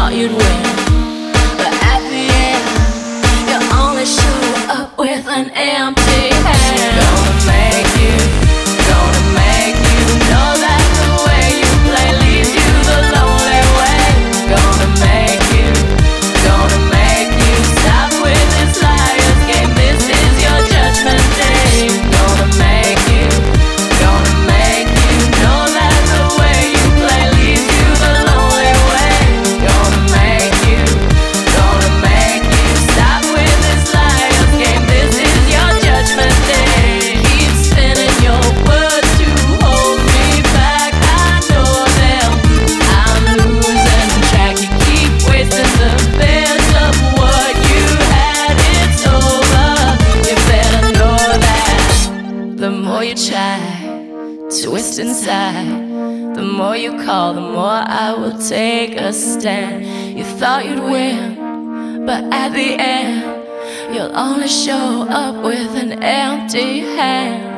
thought you'd win, but at the end, you only show up with an empty hand. Gonna make you know that the way you play leaves you the lonely way. Gonna make you stop with this liar's game. This is your judgment day. Gonna make you know that the way you play leaves you the lonely way. Gonna make you stop with this liar's game. This is your judgment day. Keep spinning your words to hold me back. I know them. I'm losing track. You keep wasting the best of what you had. It's over. You better know that. The more you try, twist inside, the more you call, the more I will take a stand. You thought you'd win, but at the end, you'll only show up with an empty hand.